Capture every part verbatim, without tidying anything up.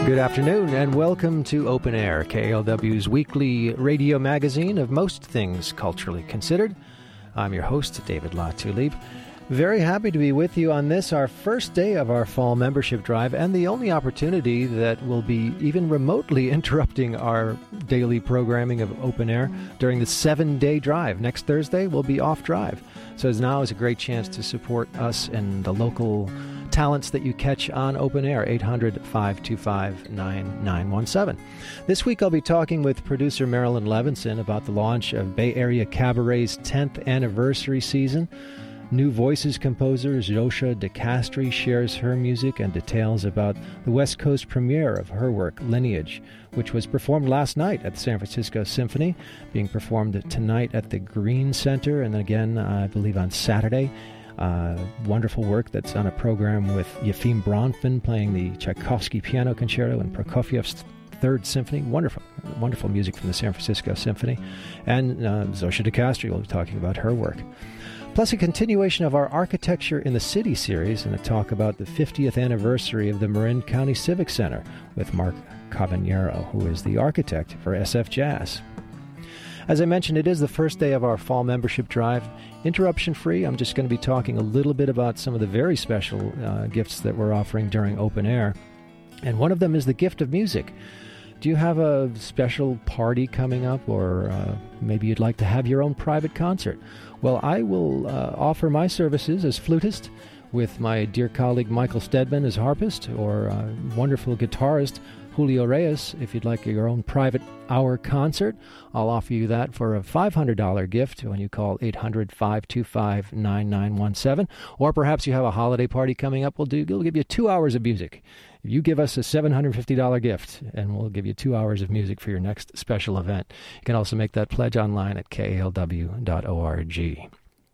Good afternoon and welcome to Open Air, K L W's weekly radio magazine of most things culturally considered. I'm your host, David LaTulippe. Very happy to be with you on this, our first day of our fall membership drive, and the only opportunity that will be even remotely interrupting our daily programming of Open Air during the seven-day drive. Next Thursday, we'll be off drive. So now is a great chance to support us and the local talents that you catch on Open Air, eight hundred, five two five, nine nine one seven. This week I'll be talking with producer Marilyn Levinson about the launch of Bay Area Cabaret's tenth anniversary season. New Voices composer Zosha DeCastri shares her music and details about the West Coast premiere of her work, Lineage, which was performed last night at the San Francisco Symphony, being performed tonight at the Green Center, and again, uh, I believe, on Saturday. Uh, wonderful work that's on a program with Yefim Bronfman playing the Tchaikovsky Piano Concerto and Prokofiev's Third Symphony. Wonderful, wonderful music from the San Francisco Symphony. And uh, Zosha DeCastri will be talking about her work. Plus a continuation of our Architecture in the City series and a talk about the fiftieth anniversary of the Marin County Civic Center with Mark Cavagnero, who is the architect for S F Jazz. As I mentioned, it is the first day of our fall membership drive. Interruption-free, I'm just going to be talking a little bit about some of the very special uh, gifts that we're offering during Open Air. And one of them is the gift of music. Do you have a special party coming up, or uh, maybe you'd like to have your own private concert? Well, I will uh, offer my services as flutist with my dear colleague Michael Stedman as harpist, or uh, wonderful guitarist Julio Reyes. If you'd like your own private hour concert, I'll offer you that for a five hundred dollars gift when you call eight hundred, five two five, nine nine one seven. Or perhaps you have a holiday party coming up. We'll, do, we'll give you two hours of music. You give us a seven hundred fifty dollars gift, and we'll give you two hours of music for your next special event. You can also make that pledge online at K A L W dot org.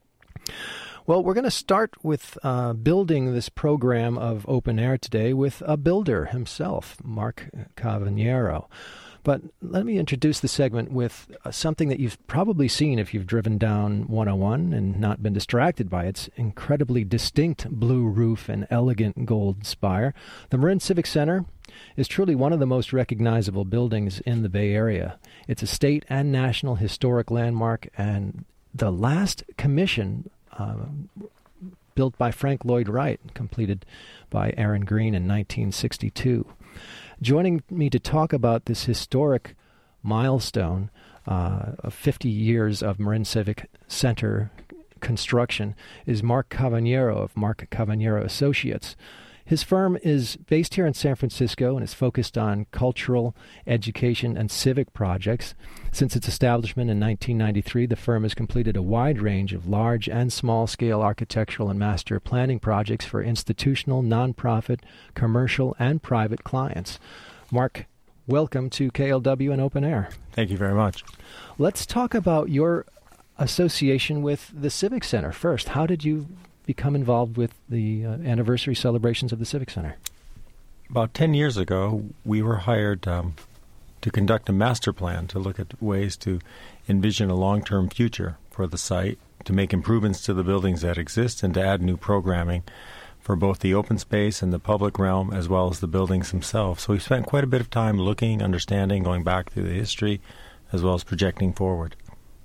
Well, we're going to start with uh, building this program of Open Air today with a builder himself, Mark Cavagnero. But let me introduce the segment with uh, something that you've probably seen if you've driven down one oh one and not been distracted by its incredibly distinct blue roof and elegant gold spire. The Marin Civic Center is truly one of the most recognizable buildings in the Bay Area. It's a state and national historic landmark, and the last commission uh, built by Frank Lloyd Wright, completed by Aaron Green in nineteen sixty-two. Joining me to talk about this historic milestone uh, of fifty years of Marin Civic Center construction is Mark Cavagnero of Mark Cavagnero Associates. His firm is based here in San Francisco and is focused on cultural, education, and civic projects. Since its establishment in nineteen ninety-three, the firm has completed a wide range of large and small-scale architectural and master planning projects for institutional, nonprofit, commercial, and private clients. Mark, welcome to K L W and Open Air. Thank you very much. Let's talk about your association with the Civic Center first. How did you become involved with the uh, anniversary celebrations of the Civic Center? About ten years ago, we were hired um, to conduct a master plan to look at ways to envision a long-term future for the site, to make improvements to the buildings that exist, and to add new programming for both the open space and the public realm, as well as the buildings themselves. So we spent quite a bit of time looking, understanding, going back through the history, as well as projecting forward.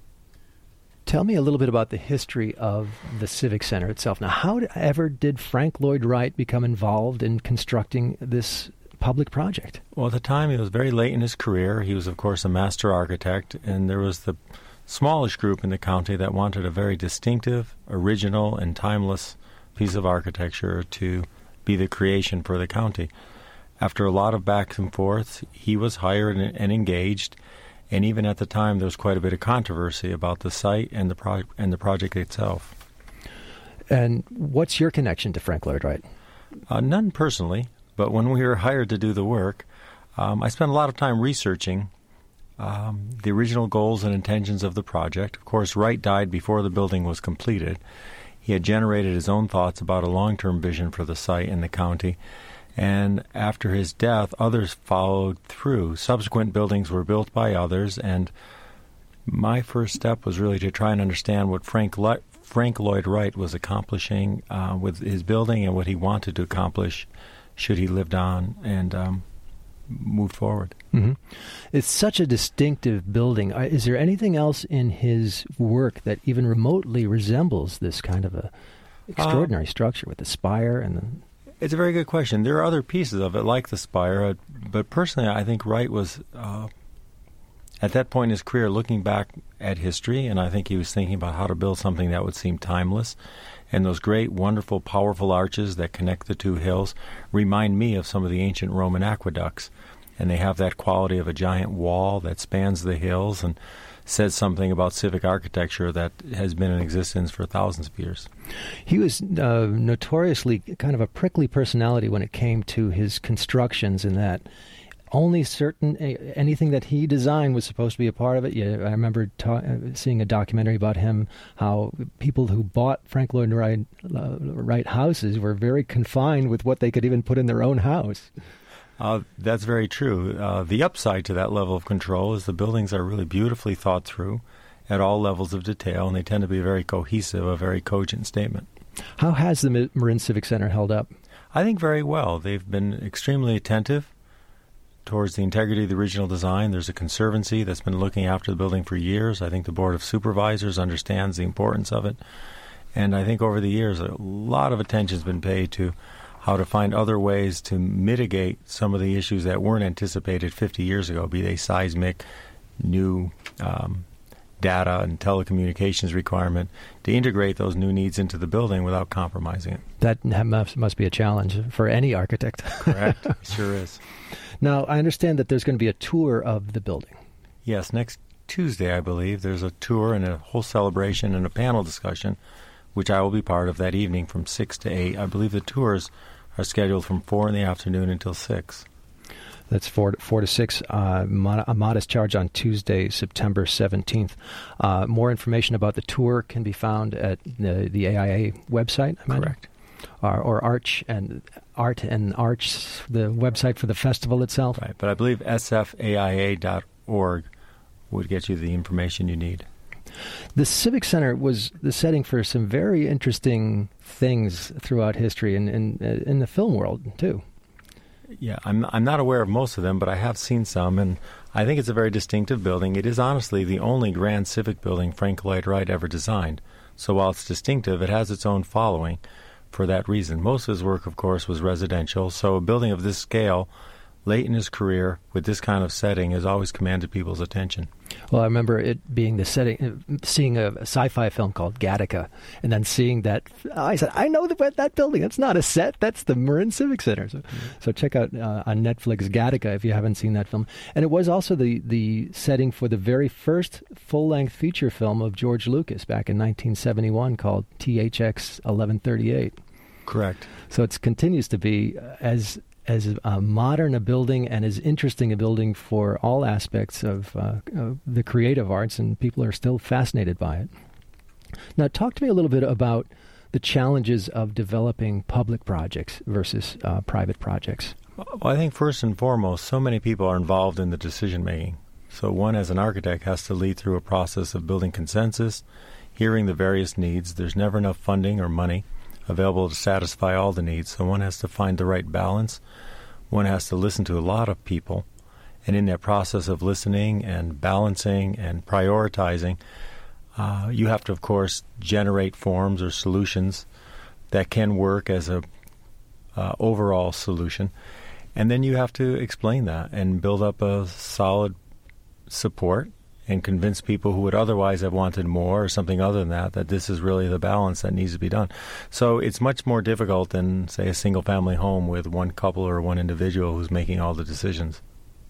Tell me a little bit about the history of the Civic Center itself. Now, how ever did Frank Lloyd Wright become involved in constructing this public project? Well, at the time, he was very late in his career. He was, of course, a master architect, and there was the smallish group in the county that wanted a very distinctive, original, and timeless piece of architecture to be the creation for the county. After a lot of back and forth, he was hired and, and engaged. And even at the time, there was quite a bit of controversy about the site and the pro- and the project itself. And what's your connection to Frank Lloyd Wright? Uh, none personally, but when we were hired to do the work, um, I spent a lot of time researching um, the original goals and intentions of the project. Of course, Wright died before the building was completed. He had generated his own thoughts about a long-term vision for the site and the county. And after his death, others followed through. Subsequent buildings were built by others, and my first step was really to try and understand what Frank Le- Frank Lloyd Wright was accomplishing uh, with his building and what he wanted to accomplish should he lived on. And um, moved forward. Mm-hmm. It's such a distinctive building. Is there anything else in his work that even remotely resembles this kind of a extraordinary uh, structure with the spire and the... It's a very good question. There are other pieces of it, like the spire, uh, but personally I think Wright was, uh, at that point in his career, looking back at history, and I think he was thinking about how to build something that would seem timeless. And those great, wonderful, powerful arches that connect the two hills remind me of some of the ancient Roman aqueducts. And they have that quality of a giant wall that spans the hills and says something about civic architecture that has been in existence for thousands of years. He was uh, notoriously kind of a prickly personality when it came to his constructions, in that only certain, anything that he designed was supposed to be a part of it. Yeah, I remember ta- seeing a documentary about him, how people who bought Frank Lloyd Wright, uh, Wright houses were very confined with what they could even put in their own house. Uh, that's very true. Uh, the upside to that level of control is the buildings are really beautifully thought through at all levels of detail, and they tend to be very cohesive, a very cogent statement. How has the Marin Civic Center held up? I think very well. They've been extremely attentive towards the integrity of the original design. There's a conservancy that's been looking after the building for years. I think the Board of Supervisors understands the importance of it. And I think over the years, a lot of attention has been paid to how to find other ways to mitigate some of the issues that weren't anticipated fifty years ago, be they seismic, new um, data and telecommunications requirement, to integrate those new needs into the building without compromising it. That must, must be a challenge for any architect. Correct. It sure is. Now, I understand that there's going to be a tour of the building. Yes, next Tuesday, I believe, there's a tour and a whole celebration and a panel discussion, which I will be part of that evening from six to eight. I believe the tours are scheduled from four in the afternoon until six. That's four to, four to six, uh, mod- a modest charge on Tuesday, September seventeenth. Uh, more information about the tour can be found at the, the A I A website. Correct. Or, or Arch and Art and Arch, the website for the festival itself. Right, but I believe S F A I A dot org would get you the information you need. The Civic Center was the setting for some very interesting things throughout history and in, in, in the film world, too. Yeah, I'm I'm not aware of most of them, but I have seen some, and I think it's a very distinctive building. It is honestly the only grand civic building Frank Lloyd Wright ever designed. So while it's distinctive, it has its own following for that reason. Most of his work, of course, was residential, so a building of this scale, late in his career, with this kind of setting, has always commanded people's attention. Well, I remember it being the setting, seeing a, a sci-fi film called Gattaca, and then seeing that, I said, I know that that building. That's not a set. That's the Marin Civic Center. So, mm-hmm. so check out uh, on Netflix Gattaca if you haven't seen that film. And it was also the, the setting for the very first full-length feature film of George Lucas back in nineteen seventy-one called T H X eleven thirty-eight. Correct. So it continues to be as... as uh, modern a building and as interesting a building for all aspects of uh, uh, the creative arts, and people are still fascinated by it. Now, talk to me a little bit about the challenges of developing public projects versus uh, private projects. Well, I think first and foremost, so many people are involved in the decision-making. So one, as an architect, has to lead through a process of building consensus, hearing the various needs. There's never enough funding or money available to satisfy all the needs, so one has to find the right balance. One has to listen to a lot of people, and in that process of listening and balancing and prioritizing, uh, you have to, of course, generate forms or solutions that can work as a uh, overall solution, and then you have to explain that and build up a solid support and convince people who would otherwise have wanted more or something other than that, that this is really the balance that needs to be done. So it's much more difficult than, say, a single-family home with one couple or one individual who's making all the decisions.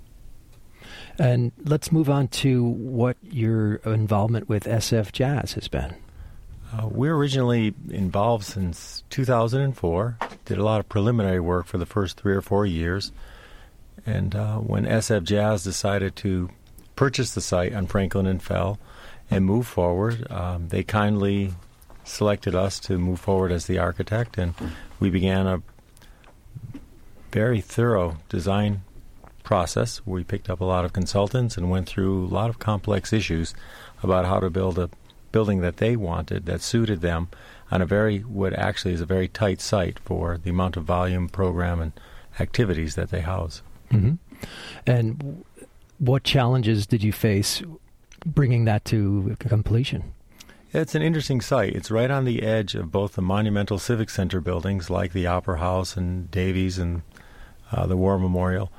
And let's move on to what your involvement with S F Jazz has been. Uh, we're originally involved since two thousand four, did a lot of preliminary work for the first three or four years, and uh, when S F Jazz decided to purchased the site on Franklin and Fell and move forward. Um, they kindly selected us to move forward as the architect, and we began a very thorough design process. We picked up a lot of consultants and went through a lot of complex issues about how to build a building that they wanted, that suited them, on a very, what actually is a very tight site for the amount of volume, program, and activities that they house. Mm-hmm. And what challenges did you face bringing that to completion? It's an interesting site. It's right on the edge of both the monumental Civic Center buildings like the Opera House and Davies and uh, the War Memorial,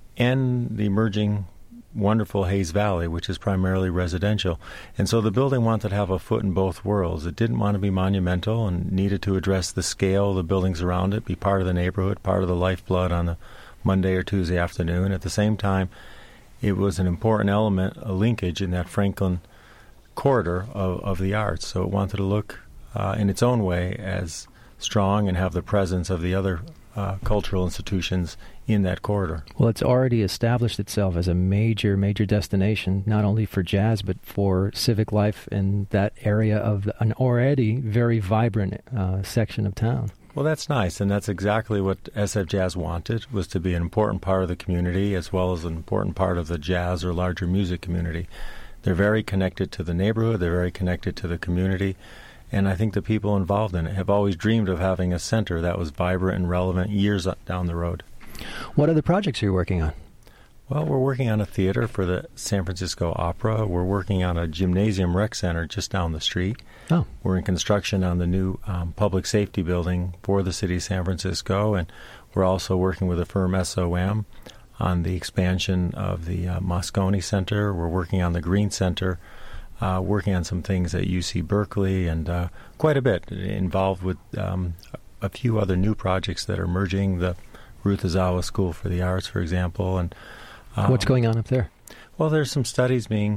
and the emerging wonderful Hayes Valley, which is primarily residential. And so the building wanted to have a foot in both worlds. It didn't want to be monumental and needed to address the scale of the buildings around it, be part of the neighborhood, part of the lifeblood on a Monday or Tuesday afternoon. At the same time, it was an important element, a linkage in that Franklin corridor of, of the arts. So it wanted to look uh, in its own way as strong and have the presence of the other uh, cultural institutions in that corridor. Well, it's already established itself as a major, major destination, not only for jazz, but for civic life in that area of an already very vibrant uh, section of town. Well, that's nice, and that's exactly what S F Jazz wanted, was to be an important part of the community as well as an important part of the jazz or larger music community. They're very connected to the neighborhood, they're very connected to the community, and I think the people involved in it have always dreamed of having a center that was vibrant and relevant years down the road. What other projects are you working on? Well, we're working on a theater for the San Francisco Opera. We're working on a gymnasium rec center just down the street. Oh. We're in construction on the new um, public safety building for the city of San Francisco, and we're also working with the firm S O M on the expansion of the uh, Moscone Center. We're working on the Green Center, uh, working on some things at U C Berkeley, and uh, quite a bit involved with um, a few other new projects that are merging, the Ruth Azawa School for the Arts, for example. And um, what's going on up there? Well, there's some studies being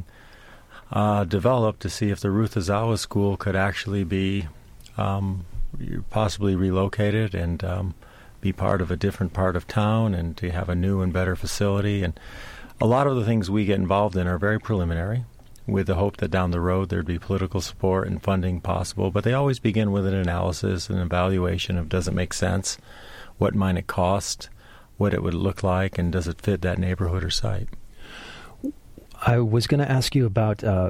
uh, developed to see if the Ruth Azawa School could actually be um, possibly relocated and um, be part of a different part of town and to have a new and better facility. And a lot of the things we get involved in are very preliminary, with the hope that down the road there'd be political support and funding possible. But they always begin with an analysis, an evaluation of does it make sense, what might it cost, what it would look like, and does it fit that neighborhood or site. I was going to ask you about uh,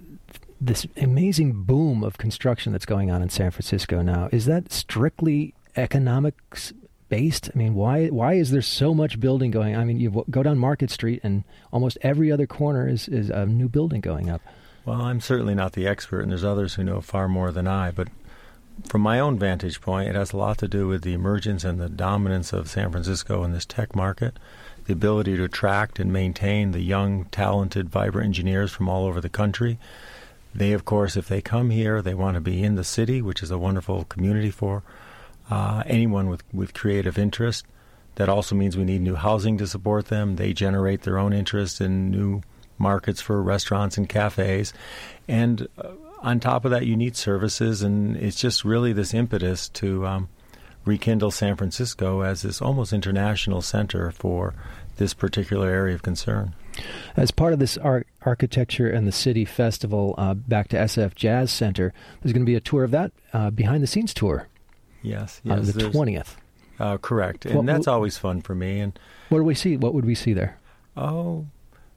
this amazing boom of construction that's going on in San Francisco now. Is that strictly economics based? I mean, why why is there so much building going? I mean, you go down Market Street and almost every other corner is, is a new building going up. Well, I'm certainly not the expert, and there's others who know far more than I, but from my own vantage point, it has a lot to do with the emergence and the dominance of San Francisco in this tech market, the ability to attract and maintain the young, talented, vibrant engineers from all over the country. They, of course, if they come here, they want to be in the city, which is a wonderful community for uh, anyone with, with creative interest. That also means we need new housing to support them. They generate their own interest in new markets for restaurants and cafes. And uh, on top of that, you need services, and it's just really this impetus to um, rekindle San Francisco as this almost international center for this particular area of concern. As part of this art, Architecture and the City Festival, uh, back to S F Jazz Center, there's going to be a tour of that, uh, behind-the-scenes tour. Yes, yes. On the twentieth. Uh, correct, and what, that's always fun for me. And what do we see? What would we see there? Oh,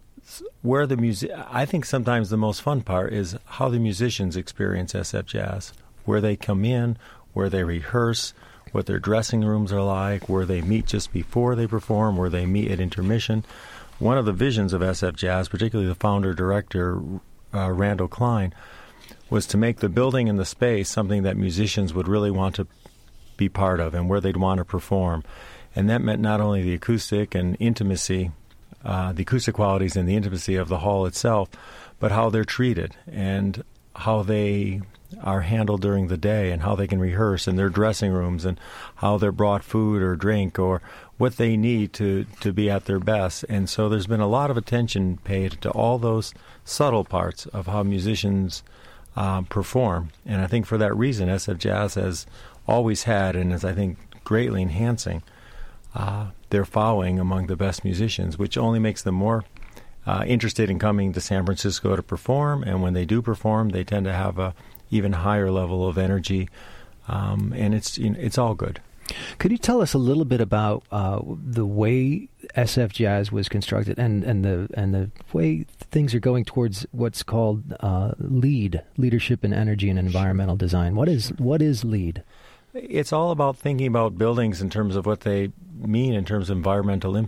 where the music. I think sometimes the most fun part is how the musicians experience S F Jazz, where they come in, where they rehearse, what their dressing rooms are like, where they meet just before they perform, where they meet at intermission. One of the visions of S F Jazz, particularly the founder-director, uh, Randall Klein, was to make the building and the space something that musicians would really want to be part of and where they'd want to perform. And that meant not only the acoustic and intimacy, uh, the acoustic qualities and the intimacy of the hall itself, but how they're treated and how they are handled during the day and how they can rehearse in their dressing rooms and how they're brought food or drink or what they need to, to be at their best. And so there's been a lot of attention paid to all those subtle parts of how musicians uh, perform. And I think for that reason, S F Jazz has always had and is, I think, greatly enhancing uh, their following among the best musicians, which only makes them more uh, interested in coming to San Francisco to perform. And when they do perform, they tend to have a even higher level of energy, um, and it's you know, it's all good. Could you tell us a little bit about uh, the way S F Jazz was constructed, and, and the and the way things are going towards what's called uh, LEED, Leadership in Energy and Environmental Design? What is what is LEED? It's all about thinking about buildings in terms of what they mean in terms of environmental impact.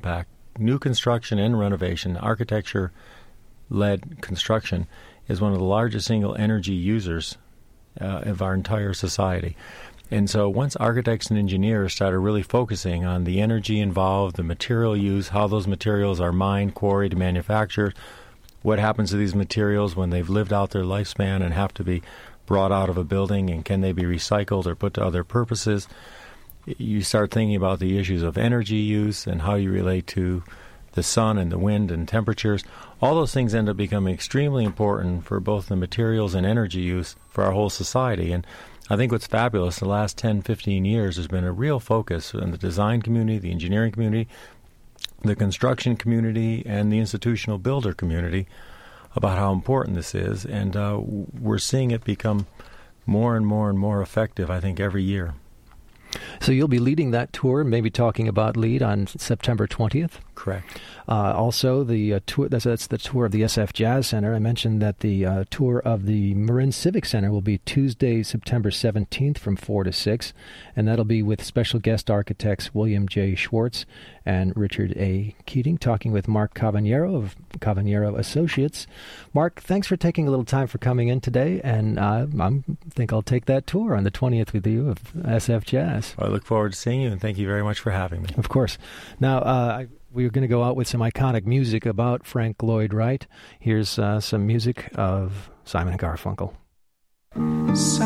new construction and renovation, architecture-led construction, is one of the largest single energy users uh, of our entire society. And so once architects and engineers started really focusing on the energy involved, the material use, how those materials are mined, quarried, manufactured, what happens to these materials when they've lived out their lifespan and have to be brought out of a building, and can they be recycled or put to other purposes, you start thinking about the issues of energy use and how you relate to the sun and the wind and temperatures. All those things end up becoming extremely important for both the materials and energy use for our whole society. And I think what's fabulous, the last ten, fifteen years, there's been a real focus in the design community, the engineering community, the construction community, and the institutional builder community about how important this is. And uh, we're seeing it become more and more and more effective, I think, every year. So you'll be leading that tour, maybe talking about LEED on September twentieth? Correct. Uh, also, the uh, tour, that's, that's the tour of the S F Jazz Center. I mentioned that the uh, tour of the Marin Civic Center will be Tuesday, September seventeenth from four to six, and that'll be with special guest architects William J. Schwartz and Richard A. Keating, talking with Mark Cavagnero of Cavagnero Associates. Mark, thanks for taking a little time for coming in today, and uh, I think I'll take that tour on the twentieth with you of S F Jazz. I look forward to seeing you, and thank you very much for having me. Of course. Now, uh, I, we're going to go out with some iconic music about Frank Lloyd Wright. Here's uh, some music of Simon and Garfunkel. So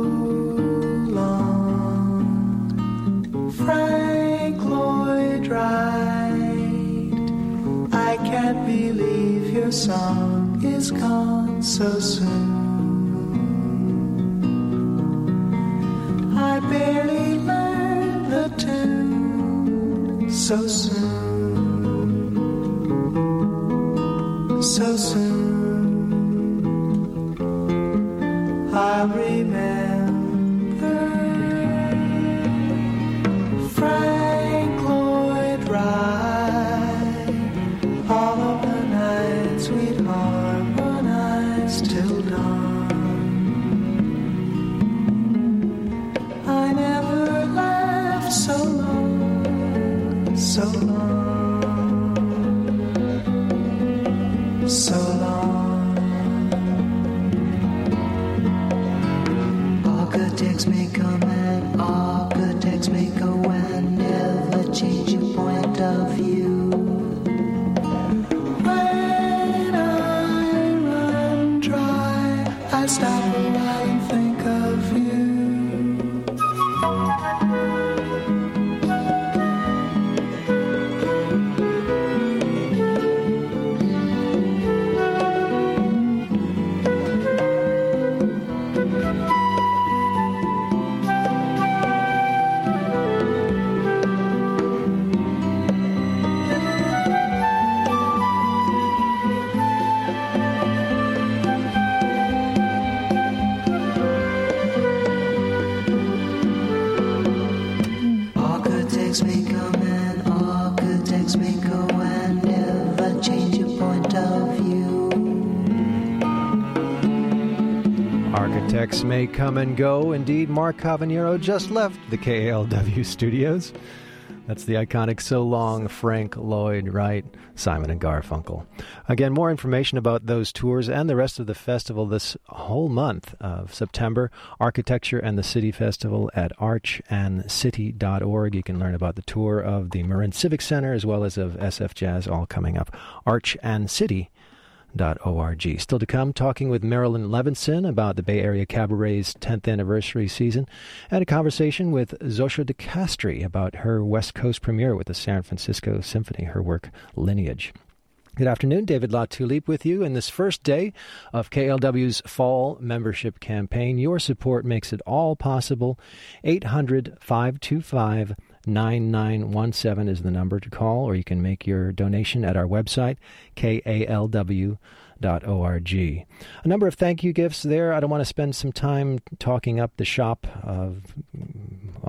long, Frank Lloyd Wright, I can't believe your song is gone so soon. I barely learned the tune so soon. So soon, I remember Frank Lloyd Wright, all of the nights we'd harmonize till dawn. I never laughed so long, so long. So long. Architects may come and architects may go and never change your point of view. When I run dry, I stop a while and think of you. Architects may come and go. Indeed, Mark Cavagnero just left the K A L W studios. That's the iconic So Long, Frank Lloyd Wright, Simon and Garfunkel. Again, more information about those tours and the rest of the festival this whole month of September, Architecture and the City Festival at arch and city dot org. You can learn about the tour of the Marin Civic Center as well as of S F Jazz, all coming up. arch and city dot org. Still to come, talking with Marilyn Levinson about the Bay Area Cabaret's tenth anniversary season, and a conversation with Zosha de Castri about her West Coast premiere with the San Francisco Symphony, her work Lineage. Good afternoon, David LaTulippe with you in this first day of K L W's fall membership campaign. Your support makes it all possible. eight hundred, five two five, nine nine one seven is the number to call, or you can make your donation at our website, K A L W dot org. A number of thank you gifts there. I don't want to spend some time talking up the shop of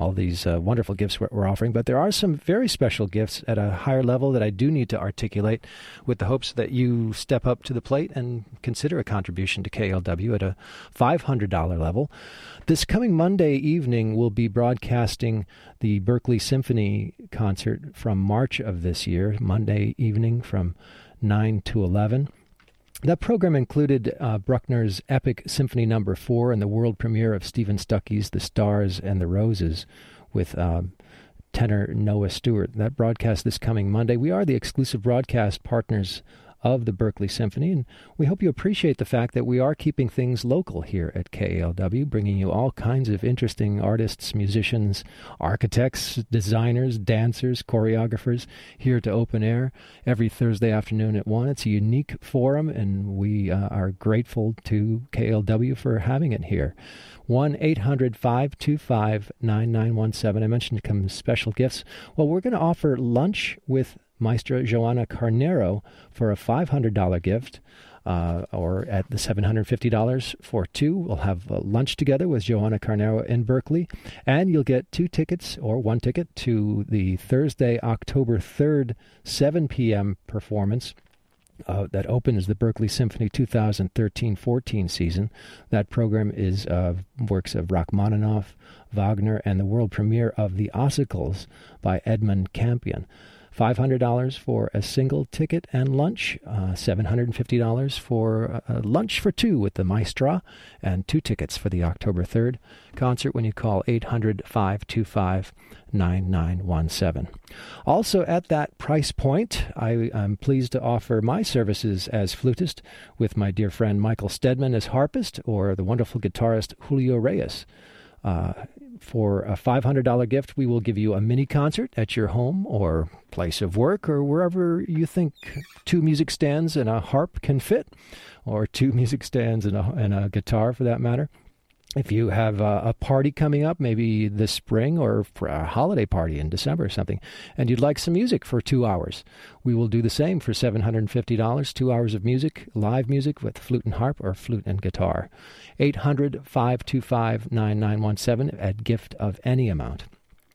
all these uh, wonderful gifts we're, we're offering. But there are some very special gifts at a higher level that I do need to articulate, with the hopes that you step up to the plate and consider a contribution to K L W at a five hundred dollars level. This coming Monday evening, we'll be broadcasting the Berkeley Symphony concert from March of this year, Monday evening from nine to eleven. That program included uh, Bruckner's epic Symphony Number Four and the world premiere of Stephen Stuckey's The Stars and the Roses with uh, tenor Noah Stewart. That broadcast this coming Monday. We are the exclusive broadcast partners of the Berkeley Symphony, and we hope you appreciate the fact that we are keeping things local here at K A L W, bringing you all kinds of interesting artists, musicians, architects, designers, dancers, choreographers here to Open Air every Thursday afternoon at one. It's a unique forum, and we uh, are grateful to K L W for having it here. one eight hundred five two five nine nine one seven. I mentioned some special gifts. Well, we're going to offer lunch with Maestra Joanna Carnero for a five hundred dollars gift, uh, or at the seven hundred fifty dollars for two. We'll have uh, lunch together with Joanna Carnero in Berkeley, and you'll get two tickets or one ticket to the Thursday, October third, seven p.m. performance uh, that opens the Berkeley Symphony two thousand thirteen fourteen season. That program is uh, works of Rachmaninoff, Wagner, and the world premiere of The Ossicles by Edmund Campion. five hundred dollars for a single ticket and lunch, uh, seven hundred fifty dollars for uh, lunch for two with the Maestra, and two tickets for the October third concert when you call eight hundred five two five nine nine one seven. Also at that price point, I am pleased to offer my services as flutist with my dear friend Michael Stedman as harpist, or the wonderful guitarist Julio Reyes. Uh, for a five hundred dollars gift, we will give you a mini concert at your home or place of work, or wherever you think two music stands and a harp can fit, or two music stands and a, and a guitar for that matter. If you have a, a party coming up, maybe this spring, or for a holiday party in December or something, and you'd like some music for two hours, we will do the same for seven hundred fifty dollars, two hours of music, live music with flute and harp or flute and guitar. eight hundred five two five nine nine one seven at gift of any amount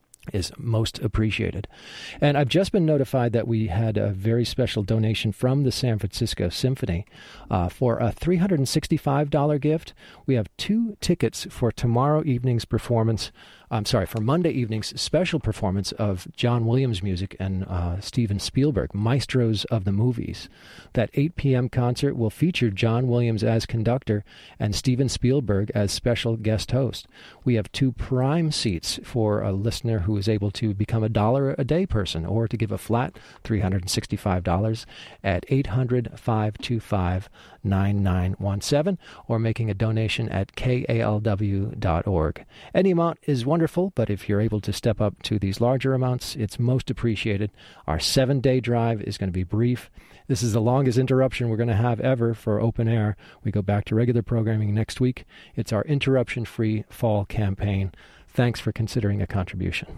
is most appreciated. And I've just been notified that we had a very special donation from the San Francisco Symphony uh, for a three hundred sixty-five dollars gift. We have two tickets for tomorrow evening's performance. I'm sorry, for Monday evening's special performance of John Williams music and uh, Steven Spielberg, Maestros of the Movies. That eight p.m. concert will feature John Williams as conductor and Steven Spielberg as special guest host. We have two prime seats for a listener who is able to become a dollar a day person, or to give a flat three hundred sixty-five dollars at eight hundred five two five nine nine one seven, or making a donation at K A L W dot org. Any amount is wonderful, but if you're able to step up to these larger amounts, it's most appreciated. Our seven-day drive is going to be brief. This is the longest interruption we're going to have ever for Open Air. We go back to regular programming next week. It's our interruption-free fall campaign. Thanks for considering a contribution.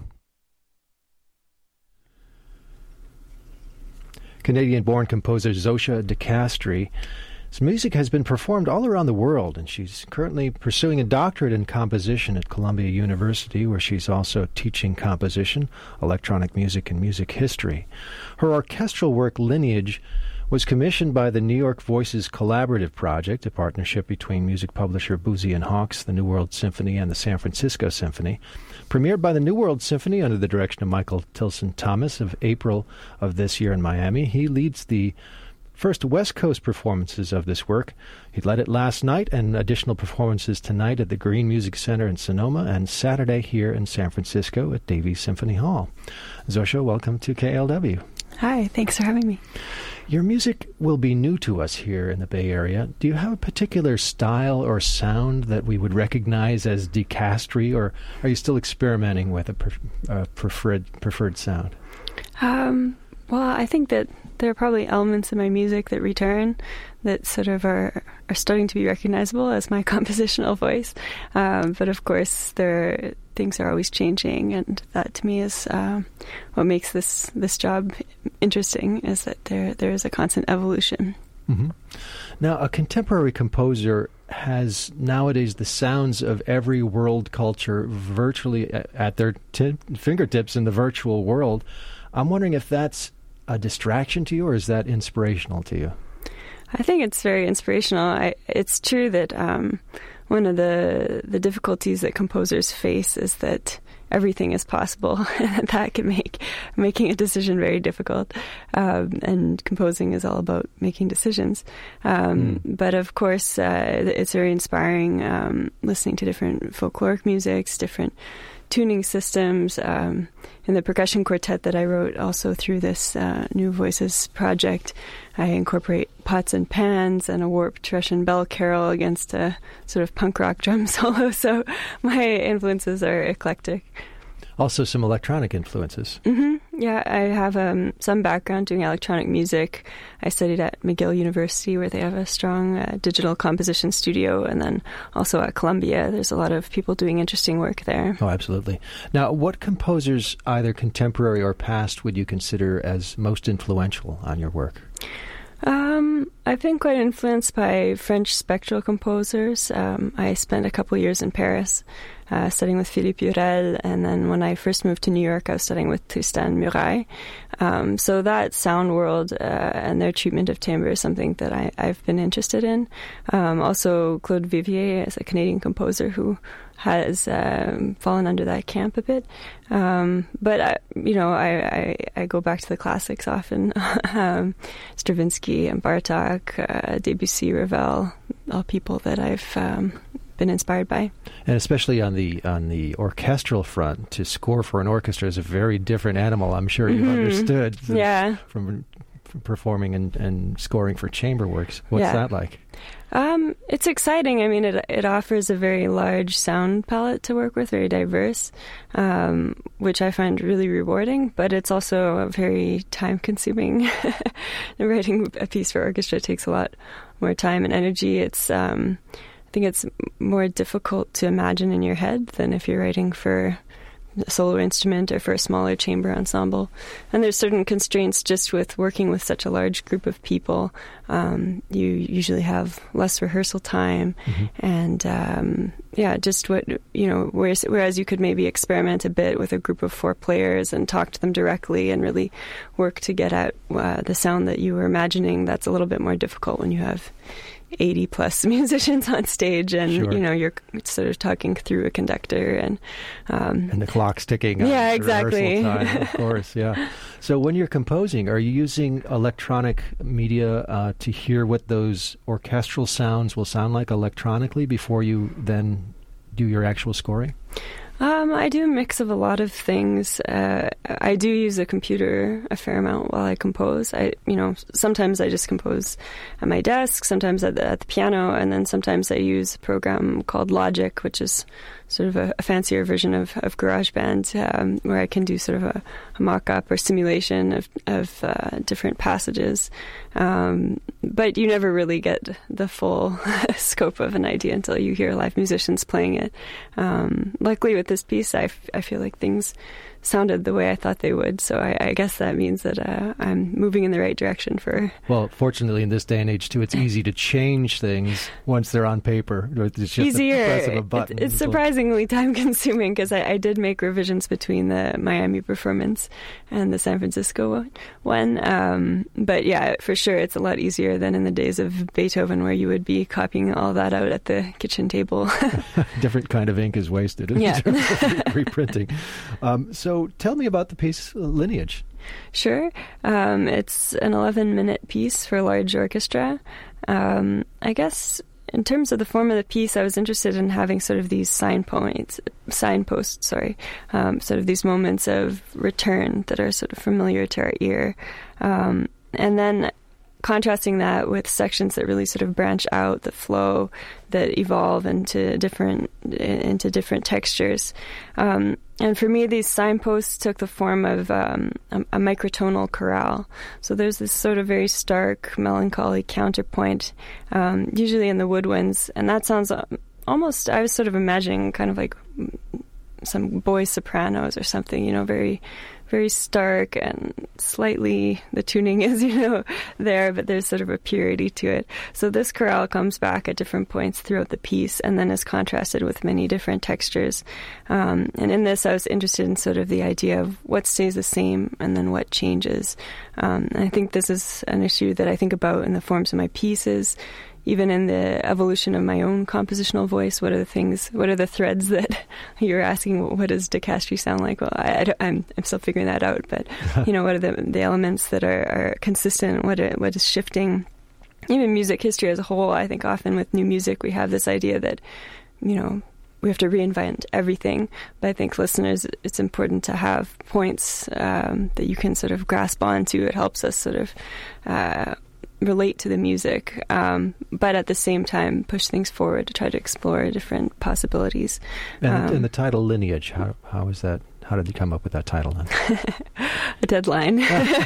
Canadian-born composer Zosia DeCastri. His music has been performed all around the world, and she's currently pursuing a doctorate in composition at Columbia University, where she's also teaching composition, electronic music, and music history. Her orchestral work, Lineage, was commissioned by the New York Voices Collaborative Project, a partnership between music publisher Boosey and Hawkes, the New World Symphony, and the San Francisco Symphony. Premiered by the New World Symphony under the direction of Michael Tilson Thomas of April of this year in Miami. He leads the first West Coast performances of this work. He led it last night, and additional performances tonight at the Green Music Center in Sonoma, and Saturday here in San Francisco at Davies Symphony Hall. Zosia, welcome to K L W. Hi, thanks for having me. Your music will be new to us here in the Bay Area. Do you have a particular style or sound that we would recognize as DeCastri, or are you still experimenting with a pre- uh, preferred preferred sound? Um, well, I think that there are probably elements in my music that return that sort of are, are starting to be recognizable as my compositional voice. Um, but of course, there are, things are always changing, and that to me is uh, what makes this this job interesting, is that there there is a constant evolution. Mm-hmm. Now, a contemporary composer has nowadays the sounds of every world culture virtually at their t- fingertips in the virtual world. I'm wondering if that's a distraction to you, or is that inspirational to you? I think it's very inspirational. I, it's true that um, one of the the difficulties that composers face is that everything is possible, and that can make making a decision very difficult. Um, and composing is all about making decisions. Um, mm. But of course, uh, it's very inspiring um, listening to different folkloric musics, different tuning systems. Um, in the percussion quartet that I wrote also through this uh, New Voices project, I incorporate pots and pans and a warped Russian bell carol against a sort of punk rock drum solo. So my influences are eclectic. Also some electronic influences. Mm-hmm. Yeah, I have um, some background doing electronic music. I studied at McGill University, where they have a strong uh, digital composition studio, and then also at Columbia, there's a lot of people doing interesting work there. Oh, absolutely. Now, what composers, either contemporary or past, would you consider as most influential on your work? Um, I've been quite influenced by French spectral composers. Um, I spent a couple years in Paris uh, studying with Philippe Hurel, and then when I first moved to New York, I was studying with Tristan Murail. Um, so that sound world uh, and their treatment of timbre is something that I, I've been interested in. Um, also, Claude Vivier is a Canadian composer who has um, fallen under that camp a bit. Um, but, I, you know, I, I, I go back to the classics often. um, Stravinsky and Bartók, uh, Debussy, Ravel, all people that I've um, been inspired by. And especially on the on the orchestral front, to score for an orchestra is a very different animal, I'm sure you've mm-hmm. understood. Yeah. From, from performing and, and scoring for chamber works. What's yeah. that like? Um, it's exciting. I mean, it it offers a very large sound palette to work with, very diverse, um, which I find really rewarding, but it's also very time-consuming. Writing a piece for orchestra takes a lot more time and energy. It's, um, I think it's more difficult to imagine in your head than if you're writing for a solo instrument or for a smaller chamber ensemble. And there's certain constraints just with working with such a large group of people. Um, you usually have less rehearsal time, mm-hmm. and um, yeah, just what, you know, whereas, whereas you could maybe experiment a bit with a group of four players and talk to them directly and really work to get at uh, the sound that you were imagining. That's a little bit more difficult when you have eighty plus musicians on stage, and sure. you know, you're sort of talking through a conductor, and um, and the clock's ticking. Yeah, on exactly. Time, of course, yeah. So when you're composing, are you using electronic media uh, to hear what those orchestral sounds will sound like electronically before you then do your actual scoring? Um, I do a mix of a lot of things. Uh, I do use a computer a fair amount while I compose. I, you know, sometimes I just compose at my desk, sometimes at the, at the piano, and then sometimes I use a program called Logic, which is sort of a, a fancier version of, of GarageBand, um, where I can do sort of a, a mock-up or simulation of, of uh, different passages. Um, but you never really get the full scope of an idea until you hear live musicians playing it. Um, luckily with this piece, I, f- I feel like things sounded the way I thought they would, so I, I guess that means that uh, I'm moving in the right direction for... Well, fortunately in this day and age, too, it's easy to change things once they're on paper. It's just easier. the press of a button. It, it's surprisingly time-consuming, because I, I did make revisions between the Miami performance and the San Francisco one. Um, but yeah, for sure, it's a lot easier than in the days of Beethoven, where you would be copying all that out at the kitchen table. Different kind of ink is wasted in yeah. terms of reprinting. Um, so So tell me about the piece Lineage. Sure. Um, it's an eleven-minute piece for a large orchestra. Um, I guess in terms of the form of the piece, I was interested in having sort of these sign points, signposts, sorry, um, sort of these moments of return that are sort of familiar to our ear. Um, and then contrasting that with sections that really sort of branch out, that flow, that evolve into different into different textures. Um, and for me, these signposts took the form of um, a, a microtonal chorale. So there's this sort of very stark, melancholy counterpoint, um, usually in the woodwinds, and that sounds almost, I was sort of imagining kind of like some boy sopranos or something, you know, very, very stark and slightly, the tuning is, you know, there, but there's sort of a purity to it. So this chorale comes back at different points throughout the piece and then is contrasted with many different textures. Um, and in this, I was interested in sort of the idea of what stays the same and then what changes. Um, and I think this is an issue that I think about in the forms of my pieces. Even in the evolution of my own compositional voice, what are the things, what are the threads that you're asking, what does De Castri sound like? Well, I, I I'm, I'm still figuring that out, but, you know, what are the, the elements that are, are consistent, what are, what is shifting? Even music history as a whole, I think often with new music, we have this idea that, you know, we have to reinvent everything. But I think listeners, it's important to have points um, that you can sort of grasp onto. It helps us sort of uh, relate to the music, um, but at the same time push things forward to try to explore different possibilities. And, um, and the title Lineage, how how is that? How did you come up with that title then? A deadline.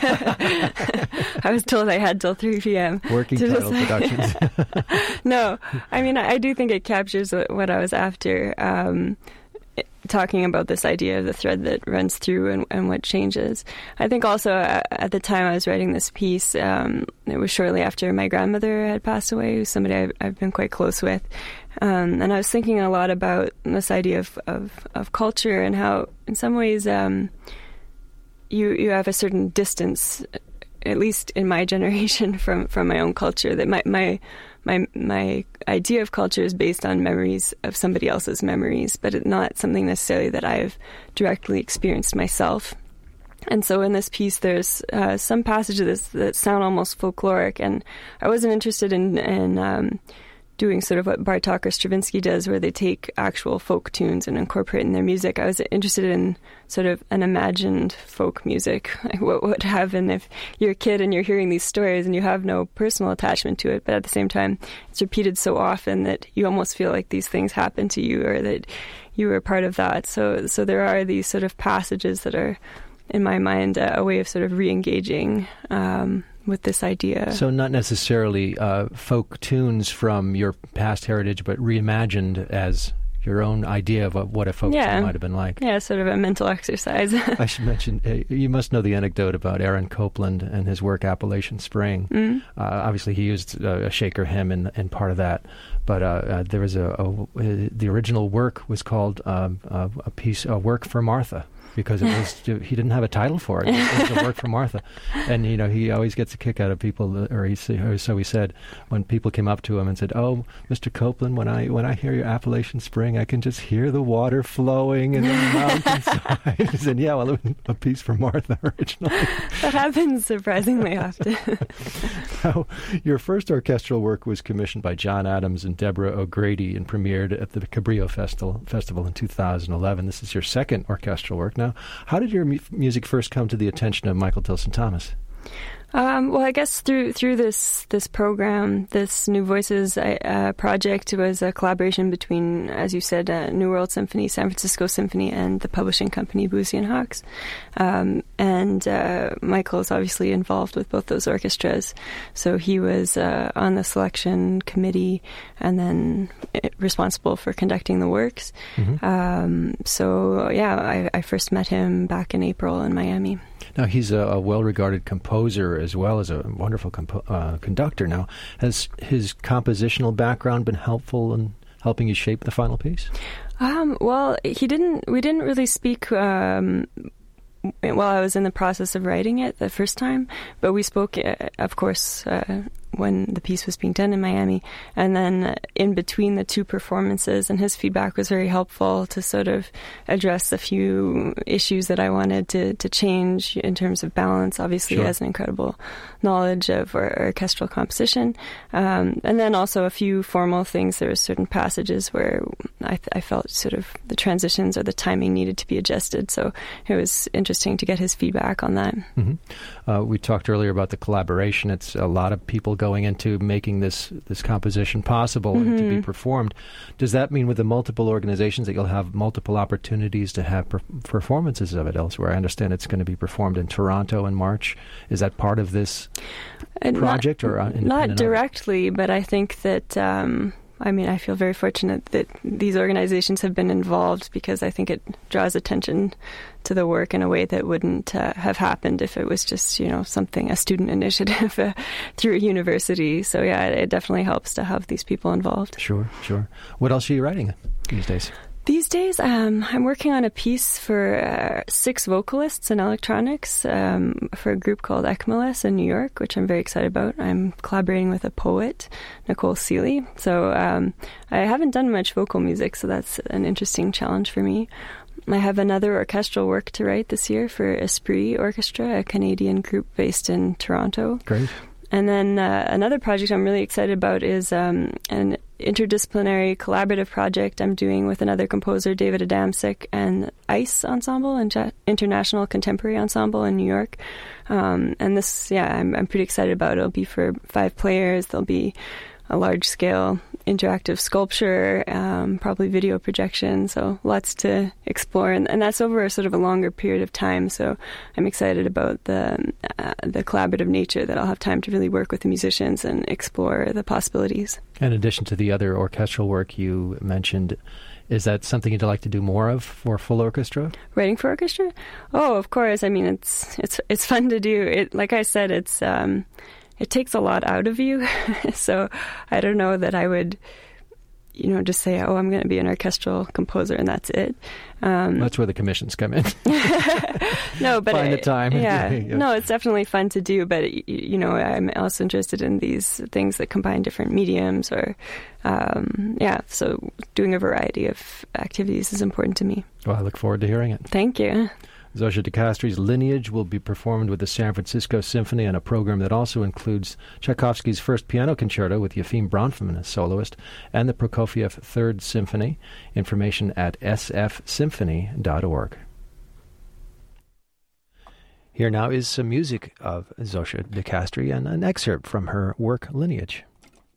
I was told I had till three p.m. Working to Title decide. Productions. No, I mean, I, I do think it captures what, what I was after. Um, talking about this idea of the thread that runs through and, and what changes. I think also uh, at the time I was writing this piece, um, it was shortly after my grandmother had passed away, who's somebody I've, I've been quite close with. Um, and I was thinking a lot about this idea of, of, of culture and how in some ways um, you, you have a certain distance, at least in my generation, from, from my own culture, that my, my My my idea of culture is based on memories of somebody else's memories, but it's not something necessarily that I've directly experienced myself. And so in this piece, there's uh, some passages that sound almost folkloric, and I wasn't interested in, in um, doing sort of what Bartók or Stravinsky does, where they take actual folk tunes and incorporate in their music. I was interested in sort of an imagined folk music. Like what would happen if you're a kid and you're hearing these stories and you have no personal attachment to it, but at the same time, it's repeated so often that you almost feel like these things happen to you or that you were part of that. So, so there are these sort of passages that are, in my mind, a, a way of sort of re-engaging um, with this idea. So not necessarily uh, folk tunes from your past heritage, but reimagined as your own idea of a, what a folk yeah. tune might have been like. Yeah, sort of a mental exercise. I should mention, uh, you must know the anecdote about Aaron Copland and his work Appalachian Spring. Mm-hmm. Uh, obviously, he used uh, a shaker hymn in, in part of that, but uh, uh, there was a, a, a the original work was called um, a, a piece, a work for Martha. Because it was, he didn't have a title for it. It was a work for Martha, and you know he always gets a kick out of people, that, or he or so he said, when people came up to him and said, "Oh, Mister Copland, when I when I hear your Appalachian Spring, I can just hear the water flowing in the mountainside." He said, "Yeah, well, it was a piece for Martha originally." That happens surprisingly often. Now, your first orchestral work was commissioned by John Adams and Deborah O'Grady and premiered at the Cabrillo Festival Festival in two thousand eleven. This is your second orchestral work. Now, how did your mu- music first come to the attention of Michael Tilson Thomas? Um, well, I guess through through this this program, this New Voices uh, project was a collaboration between, as you said, uh, New World Symphony, San Francisco Symphony, and the publishing company Boosey and Hawkes. Um, and uh, Michael is obviously involved with both those orchestras, so he was uh, on the selection committee and then responsible for conducting the works. Mm-hmm. Um, so, yeah, I, I first met him back in April in Miami. Now, he's a, a well-regarded composer as well as a wonderful compo- uh, conductor. Now, has his compositional background been helpful in helping you shape the final piece? Um, well, he didn't. We didn't really speak um, while I was in the process of writing it the first time, but we spoke, uh, of course, uh, when the piece was being done in Miami, and then uh, in between the two performances, and his feedback was very helpful to sort of address a few issues that I wanted to, to change in terms of balance. Obviously, sure. He has an incredible knowledge of or, orchestral composition, um, and then also a few formal things. There were certain passages where I, th- I felt sort of the transitions or the timing needed to be adjusted, so it was interesting to get his feedback on that. Mm-hmm. Uh, we talked earlier about the collaboration. It's a lot of people going into making this this composition possible mm-hmm. and to be performed. Does that mean with the multiple organizations that you'll have multiple opportunities to have per- performances of it elsewhere? I understand it's going to be performed in Toronto in March. Is that part of this uh, project not, or uh, not directly, but I think that um, I mean, I feel very fortunate that these organizations have been involved, because I think it draws attention to the work in a way that wouldn't uh, have happened if it was just, you know, something, a student initiative uh, through a university. So yeah, it, it definitely helps to have these people involved. Sure, sure. What else are you writing these days? These days, um, I'm working on a piece for uh, six vocalists in electronics um, for a group called Ekmeles in New York, which I'm very excited about. I'm collaborating with a poet, Nicole Seeley. So um, I haven't done much vocal music, so that's an interesting challenge for me. I have another orchestral work to write this year for Esprit Orchestra, a Canadian group based in Toronto. Great. And then uh, another project I'm really excited about is um, an interdisciplinary collaborative project I'm doing with another composer, David Adamczyk, and ICE Ensemble, Inter- International Contemporary Ensemble in New York. Um, and this, yeah, I'm, I'm pretty excited about it. It'll be for five players. There'll be a large-scale interactive sculpture, um, probably video projection, so lots to explore, and, and that's over a sort of a longer period of time, so I'm excited about the uh, the collaborative nature, that I'll have time to really work with the musicians and explore the possibilities. In addition to the other orchestral work you mentioned, is that something you'd like to do more of for full orchestra? Writing for orchestra? Oh, of course. I mean, it's it's it's fun to do. It, like I said, it's um, it takes a lot out of you. So I don't know that I would, you know, just say, oh, I'm going to be an orchestral composer and that's it. Um, that's where the commissions come in. No, but find I, the time. Yeah, no, it's definitely fun to do. But you know, I'm also interested in these things that combine different mediums, or um, yeah. So doing a variety of activities is important to me. Well, I look forward to hearing it. Thank you. Zsosya DeCastri's Lineage will be performed with the San Francisco Symphony on a program that also includes Tchaikovsky's First Piano Concerto with Yefim Bronfman as soloist and the Prokofiev Third Symphony. Information at s f symphony dot org. Here now is some music of Zsosya DeCastri and an excerpt from her work Lineage.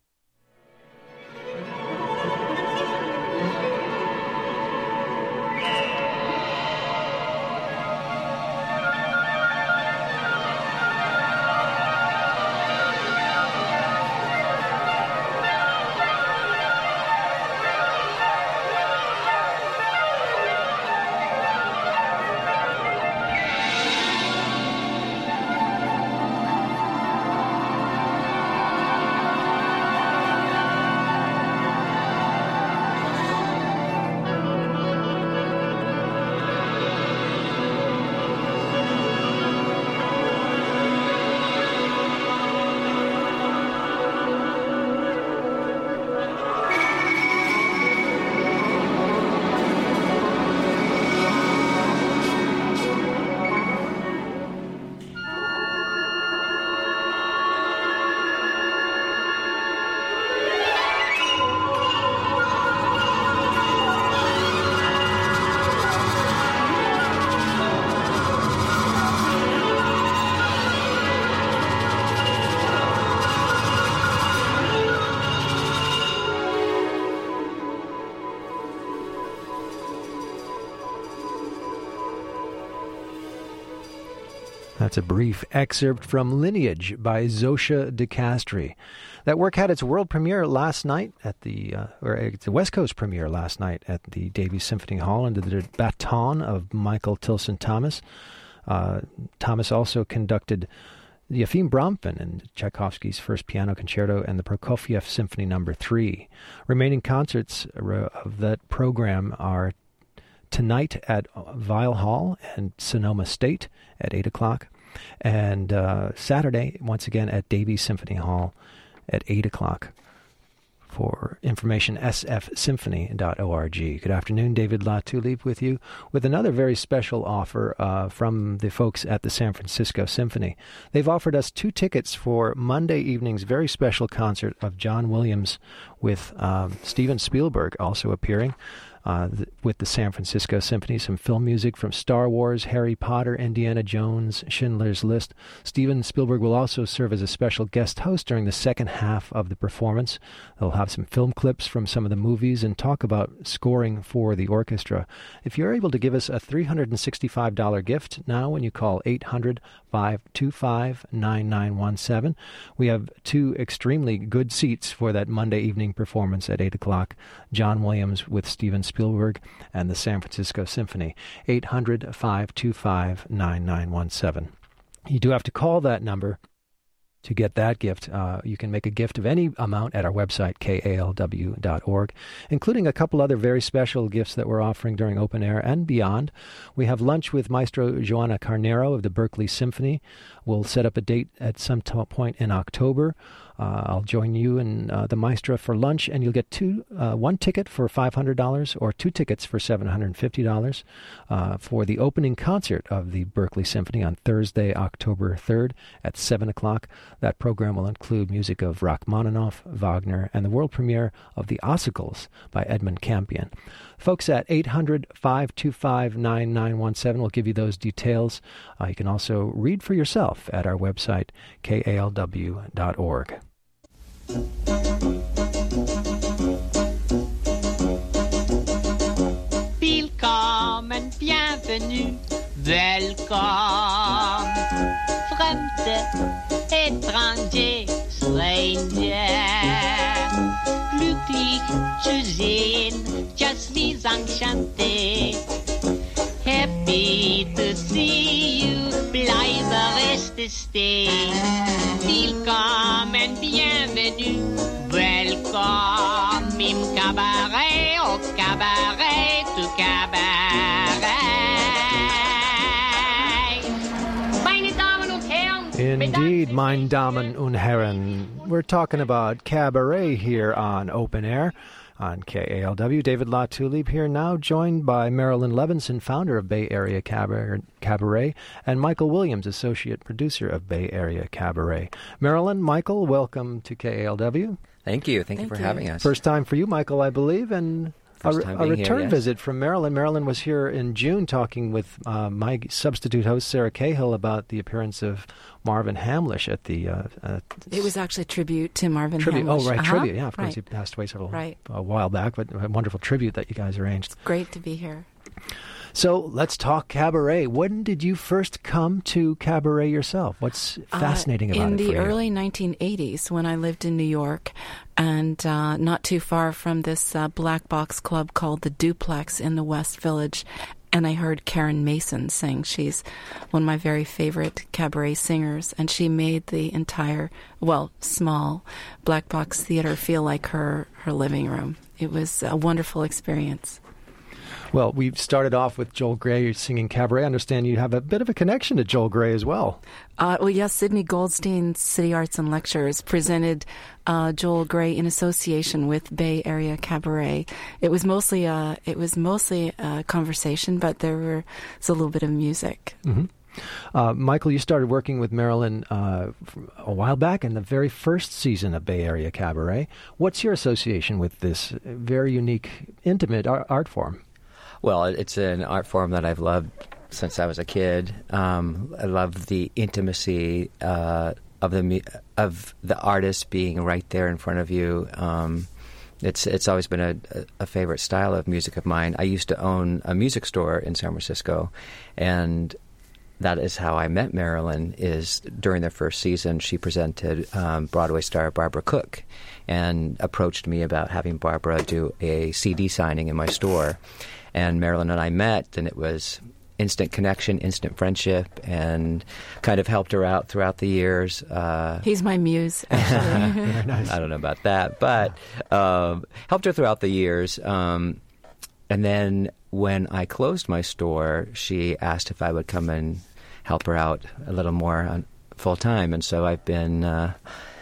That's a brief excerpt from Lineage by Zsosya DeCastri. That work had its world premiere last night at the, uh, or its West Coast premiere last night at the Davies Symphony Hall under the baton of Michael Tilson Thomas. Uh, Thomas also conducted Yefim Bronfman and Tchaikovsky's First Piano Concerto and the Prokofiev Symphony Number Three. Remaining concerts of that program are tonight at Weill Hall and Sonoma State at eight o'clock, and uh, Saturday, once again, at Davies Symphony Hall at eight o'clock. For information, s f symphony dot org. Good afternoon, David LaTulippe with you with another very special offer uh, from the folks at the San Francisco Symphony. They've offered us two tickets for Monday evening's very special concert of John Williams with um, Steven Spielberg also appearing. uh, th- with the San Francisco Symphony, some film music from Star Wars, Harry Potter, Indiana Jones, Schindler's List. Steven Spielberg will also serve as a special guest host during the second half of the performance. They'll have some film clips from some of the movies and talk about scoring for the orchestra. If you're able to give us a three hundred sixty-five dollars gift now when you call eight hundred, five two five, nine nine one seven, we have two extremely good seats for that Monday evening performance at eight o'clock. John Williams with Steven Spielberg and the San Francisco Symphony. eight hundred, five two five, nine nine one seven. You do have to call that number to get that gift. Uh, you can make a gift of any amount at our website, K A L W dot org, including a couple other very special gifts that we're offering during Open Air and beyond. We have lunch with Maestro Joanna Carnero of the Berkeley Symphony. We'll set up a date at some t- point in October. Uh, I'll join you and uh, the maestra for lunch, and you'll get two, uh, one ticket for five hundred dollars or two tickets for seven hundred fifty dollars uh, for the opening concert of the Berkeley Symphony on Thursday, October third at seven o'clock. That program will include music of Rachmaninoff, Wagner, and the world premiere of The Ossicles by Edmund Campion. Folks at eight hundred, five two five, nine nine one seven will give you those details. Uh, you can also read for yourself at our website, K A L W dot org. Willkommen, bienvenue, welcome. Fremde, étranger, stranger. Glücklich zu sehen, just wie enchanté. Happy to see you, bleibe reste stay. Willkommen, bienvenue, welcome im cabaret, au cabaret, du cabaret. Meine Damen und Herren. Indeed, meine Damen und Herren. We're talking about cabaret here on Open Air on K A L W. David Latulippe here now, joined by Marilyn Levinson, founder of Bay Area Cabaret, Cabaret, and Michael Williams, associate producer of Bay Area Cabaret. Marilyn, Michael, welcome to K A L W. Thank you. Thank, Thank you for you. having us. First time for you, Michael, I believe, and a, re- a return here, yes. visit from Marilyn. Marilyn was here in June talking with uh, my substitute host, Sarah Cahill, about the appearance of Marvin Hamlisch at the... Uh, uh, it was actually a tribute to Marvin tribute. Hamlisch. Oh, right, uh-huh. tribute, yeah. Of course, right. he passed away several right. a while back, but a wonderful tribute that you guys arranged. It's great to be here. So let's talk cabaret. When did you first come to cabaret yourself? What's fascinating uh, about it it for In the you? early nineteen eighties, when I lived in New York, and uh, not too far from this uh, black box club called the Duplex in the West Village, and I heard Karen Mason sing. She's one of my very favorite cabaret singers, and she made the entire, well, small black box theater feel like her, her living room. It was a wonderful experience. Well, we've started off with Joel Grey singing cabaret. I understand you have a bit of a connection to Joel Grey as well. Uh, well, yes, Sidney Goldstein's City Arts and Lectures presented uh, Joel Grey in association with Bay Area Cabaret. It was mostly a, it was mostly a conversation, but there were, was a little bit of music. Mm-hmm. Uh, Michael, you started working with Marilyn uh, a while back in the very first season of Bay Area Cabaret. What's your association with this very unique, intimate art, art form? Well, it's an art form that I've loved since I was a kid. Um, I love the intimacy uh, of the of the artist being right there in front of you. Um, it's it's always been a, a favorite style of music of mine. I used to own a music store in San Francisco, and that is how I met Marilyn. Is during their first season, she presented um, Broadway star Barbara Cook, and approached me about having Barbara do a C D signing in my store. And Marilyn and I met, and it was instant connection, instant friendship, and kind of helped her out throughout the years. Uh, He's my muse, actually. Very nice. I don't know about that, but um, helped her throughout the years. Um, and then when I closed my store, she asked if I would come and help her out a little more on full time. And so I've been uh,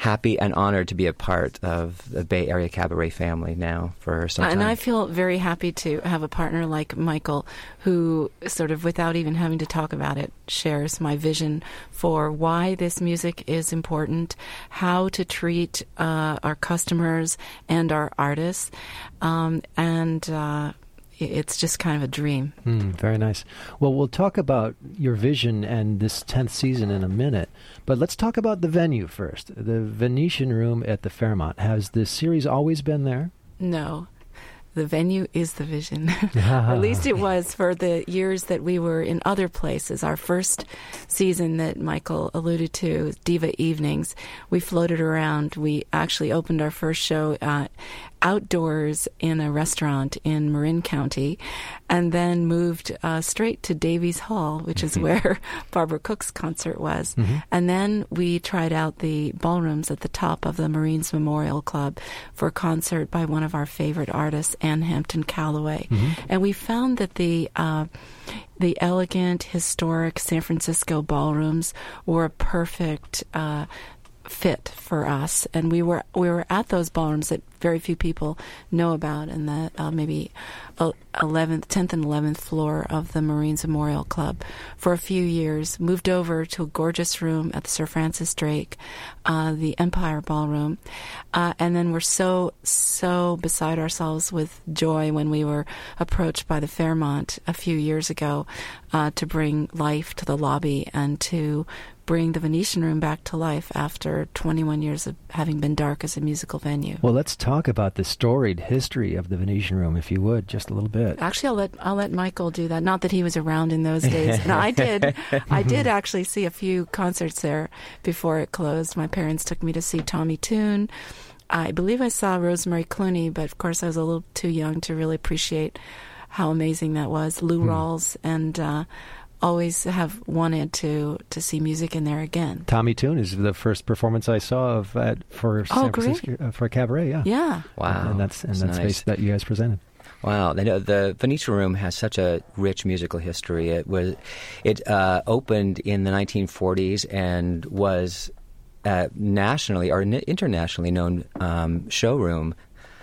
happy and honored to be a part of the Bay Area Cabaret family now for some time. And I feel very happy to have a partner like Michael who sort of, without even having to talk about it, shares my vision for why this music is important, how to treat uh, our customers and our artists, um, and uh, it's just kind of a dream. Mm, very nice. Well, we'll talk about your vision and this tenth season in a minute, but let's talk about the venue first. The Venetian Room at the Fairmont. Has this series always been there? No. The venue is the vision. Or at least it was for the years that we were in other places. Our first season that Michael alluded to, Diva Evenings, we floated around. We actually opened our first show uh, outdoors in a restaurant in Marin County, and then moved uh, straight to Davies Hall, which is where Barbara Cook's concert was. Mm-hmm. And then we tried out the ballrooms at the top of the Marines Memorial Club for a concert by one of our favorite artists, Ann Hampton Calloway. Mm-hmm. And we found that the uh, the elegant, historic San Francisco ballrooms were a perfect uh, fit for us, and we were we were at those ballrooms that very few people know about, in the uh, maybe eleventh, tenth, and eleventh floor of the Marines Memorial Club for a few years. Moved over to a gorgeous room at the Sir Francis Drake, uh, the Empire Ballroom, uh, and then we're so so beside ourselves with joy when we were approached by the Fairmont a few years ago uh, to bring life to the lobby and to bring the Venetian Room back to life after twenty-one years of having been dark as a musical venue. Well, let's talk about the storied history of the Venetian Room, if you would, just a little bit. Actually, I'll let I'll let Michael do that. Not that he was around in those days. And I did. I did actually see a few concerts there before it closed. My parents took me to see Tommy Tune. I believe I saw Rosemary Clooney, but of course I was a little too young to really appreciate how amazing that was. Lou hmm. Rawls, and uh, always have wanted to to see music in there again. Tommy Tune is the first performance I saw of uh, for oh, San Francisco uh, for Cabaret. Yeah, yeah, wow, and that's and that's, that's nice. space that you guys presented. Wow, the, the Venetian Room has such a rich musical history. It was it uh, opened in the nineteen forties and was uh, nationally or internationally known um, showroom.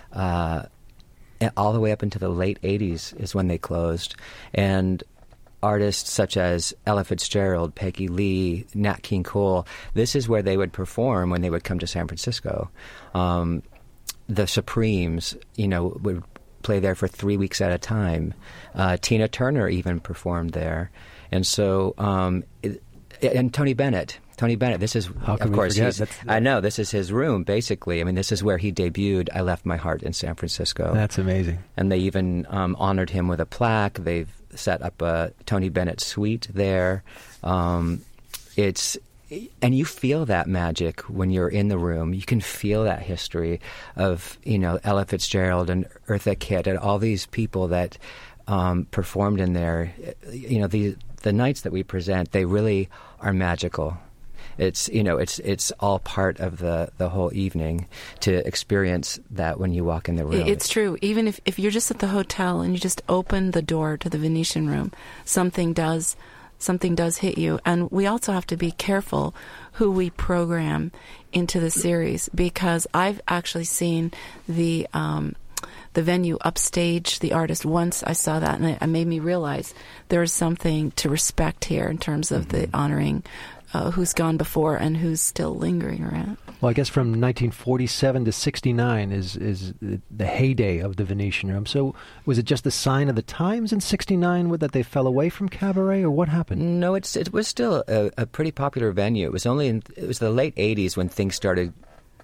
Uh, all the way up into the late eighties is when they closed, and artists such as Ella Fitzgerald, Peggy Lee, Nat King Cole, this is where they would perform when they would come to San Francisco. Um, the Supremes, you know, would play there for three weeks at a time. Uh, Tina Turner even performed there. And so, um, it, and Tony Bennett. Tony Bennett, this is, How can of we course, forget? he's, That's, I know, this is his room, basically. I mean, this is where he debuted I Left My Heart in San Francisco. That's amazing. And they even um, honored him with a plaque. They've set up a Tony Bennett suite there. Um, it's and you feel that magic when you're in the room. You can feel that history of, you know, Ella Fitzgerald and Eartha Kitt and all these people that um, performed in there. You know, the the nights that we present, they really are magical. It's, you know, it's it's all part of the, the whole evening to experience that when you walk in the room. It's true. Even if, if you're just at the hotel and you just open the door to the Venetian Room, something does something does hit you. And we also have to be careful who we program into the series, because I've actually seen the um, the venue upstage the artist once. I saw that, and it, it made me realize there is something to respect here in terms of mm-hmm. the honoring Uh, who's gone before and who's still lingering around. Well, I guess from nineteen forty-seven to sixty-nine is is the, the heyday of the Venetian Room. So was it just a sign of the times in sixty-nine that they fell away from Cabaret, or what happened? No, it's it was still a, a pretty popular venue. It was only in, it was the late eighties when things started,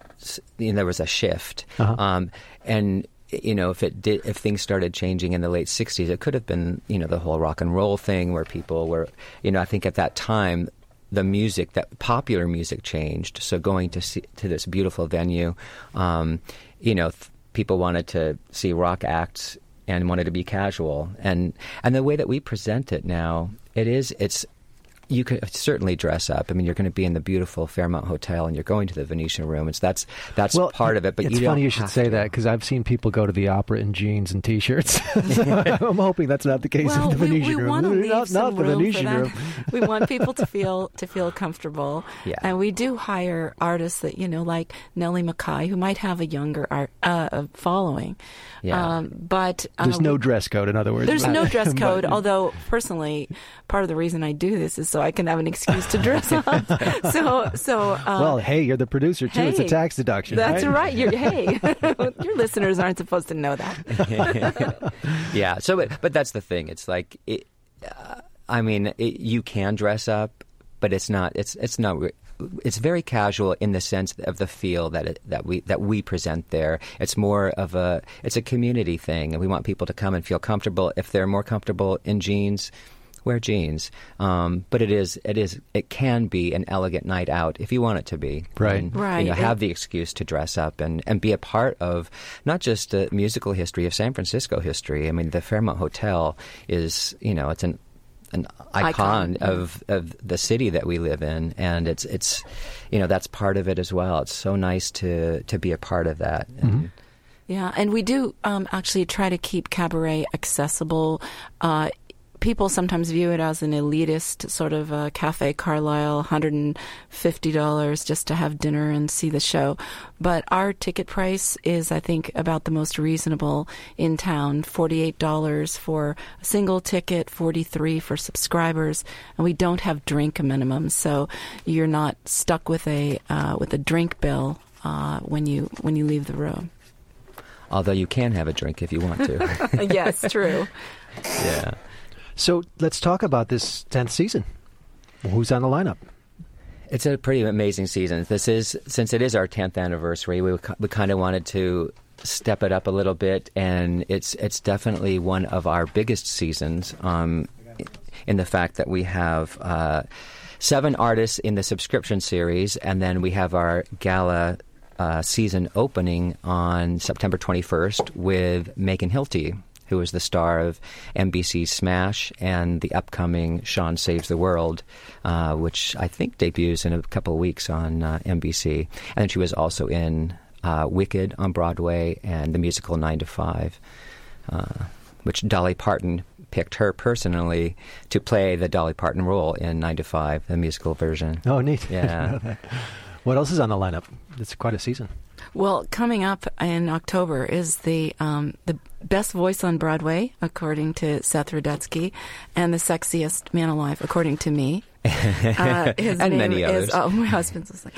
you know, there was a shift. Uh-huh. Um, and you know, if it did, if things started changing in the late sixties, it could have been, you know, the whole rock and roll thing where people were, you know, I think at that time, the music, that popular music changed. So going to see, to this beautiful venue, um, you know, th- people wanted to see rock acts and wanted to be casual. And and the way that we present it now, it is, it's you could certainly dress up. I mean, you're going to be in the beautiful Fairmont Hotel, and you're going to the Venetian Room. It's that's that's well, part of it. But it's you funny don't you should have say to. that, because I've seen people go to the opera in jeans and T-shirts. So I'm hoping that's not the case Well, in the we, Venetian we Room. want to leave not, some not the room Venetian for that. Room. We want people to feel to feel comfortable, Yeah. and we do hire artists that you know, like Nellie Mackay, who might have a younger art, uh, following. Yeah. Um, but uh, There's no we- dress code, in other words. There's no dress But- code, although personally, part of the reason I do this is so I can have an excuse to dress up. So, so. Um, Well, hey, you're the producer too. It's a hey, tax deduction. That's right. right. You're, hey, your listeners aren't supposed to know that. Yeah. So, but, but that's the thing. It's like, it, uh, I mean, it, you can dress up, but it's not. It's it's not. It's very casual in the sense of the feel that it, that we that we present there. It's more of a it's a community thing, and we want people to come and feel comfortable. If they're more comfortable in jeans, wear jeans. Um, but it is it is it can be an elegant night out if you want it to be. Right. And, Right. You know, And- have the excuse to dress up and, and be a part of not just the musical history of San Francisco history. I mean, the Fairmont Hotel is, you know, it's an an icon, Icon, of, of the city that we live in, and it's it's you know, that's part of it as well. It's so nice to to be a part of that. And, Yeah, and we do um, actually try to keep cabaret accessible. Uh, people sometimes view it as an elitist sort of uh, Cafe Carlyle, one hundred fifty dollars just to have dinner and see the show. But our ticket price is, I think, about the most reasonable in town, forty-eight dollars for a single ticket, forty-three dollars for subscribers, and we don't have drink minimums, so you're not stuck with a uh, with a drink bill uh, when you when you leave the room. although you can have a drink if you want to. Yes, true. Yeah. So let's talk about this tenth season. Who's on the lineup? It's a pretty amazing season. This is, since it is our tenth anniversary, we we kind of wanted to step it up a little bit, and it's it's definitely one of our biggest seasons. Um, in the fact that we have uh, seven artists in the subscription series, and then we have our gala uh, season opening on September twenty-first with Megan Hilty, who is the star of N B C's Smash and the upcoming Sean Saves the World, uh, which I think debuts in a couple of weeks on uh, N B C. And then she was also in uh, Wicked on Broadway and the musical Nine to Five, uh, which Dolly Parton picked her personally to play the Dolly Parton role in Nine to Five, the musical version. Oh, neat. Yeah. What else is on the lineup? It's quite a season. Well, coming up in October is the um, the best voice on Broadway, according to Seth Rudetsky, and the sexiest man alive, according to me. Uh, his And name many is, others. oh, my husband's just like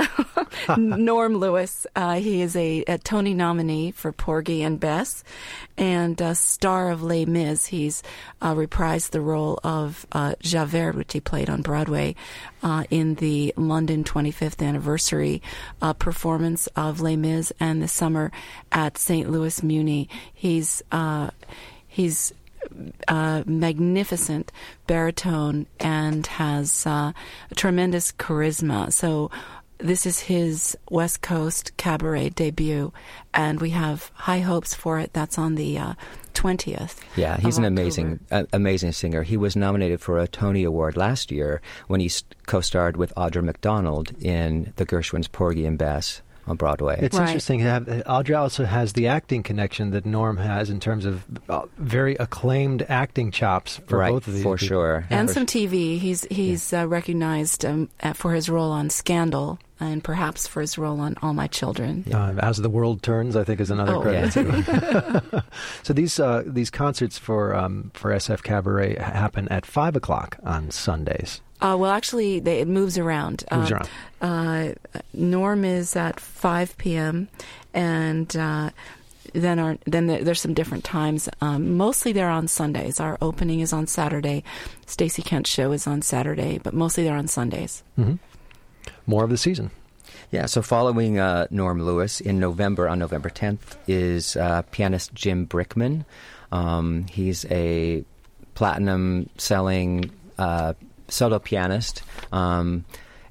uh, Norm Lewis. Uh, he is a, a Tony nominee for Porgy and Bess, and uh, star of Les Mis. He's uh, reprised the role of uh, Javert, which he played on Broadway uh, in the London twenty-fifth anniversary uh, performance of Les Mis, and this summer at Saint Louis Muni. He's uh, he's Uh, magnificent baritone and has uh, tremendous charisma. So this is his West Coast cabaret debut, and we have high hopes for it. That's on the uh, twentieth. Yeah, he's of an October. amazing, uh, amazing singer. He was nominated for a Tony Award last year when he s- co-starred with Audra McDonald in the Gershwin's Porgy and Bess on Broadway. It's Right. interesting. Have, Audrey also has the acting connection that Norm has in terms of uh, very acclaimed acting chops for right, both of these for people. sure. And For some T V. He's he's uh, recognized um, uh, for his role on Scandal, and perhaps for his role on All My Children. Uh, As the World Turns, I think, is another Oh, credit. yeah. too. So these uh, these concerts for um, for S F Cabaret happen at five o'clock on Sundays. Uh, well, actually, they, it moves around. Moves Uh, around. Uh, Norm is at five p.m. and uh, then our, then there- there's some different times. Um, mostly they're on Sundays. Our opening is on Saturday. Stacey Kent's show is on Saturday, but mostly they're on Sundays. Mm-hmm. More of the season. Yeah, so following uh, Norm Lewis in November, on November tenth, is uh, pianist Jim Brickman. Um, he's a platinum-selling uh, solo pianist, um,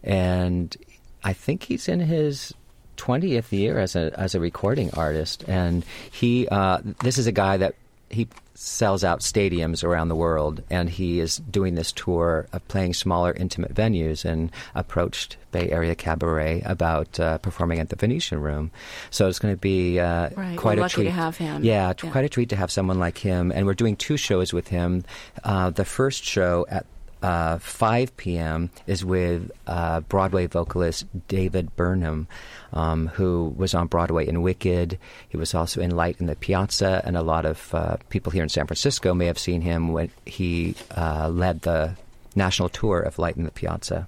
and I think he's in his twentieth year as a as a recording artist. And he, uh, this is a guy that he sells out stadiums around the world, and he is doing this tour of playing smaller, intimate venues, and approached Bay Area Cabaret about uh, performing at the Venetian Room. So it's going to be uh, right. quite we're a lucky treat to have him. Yeah, yeah, quite a treat to have someone like him. And we're doing two shows with him. Uh, the first show at Uh, five p.m. is with uh, Broadway vocalist David Burnham, um, who was on Broadway in Wicked. He was also in Light in the Piazza, and a lot of uh, people here in San Francisco may have seen him when he uh, led the national tour of Light in the Piazza.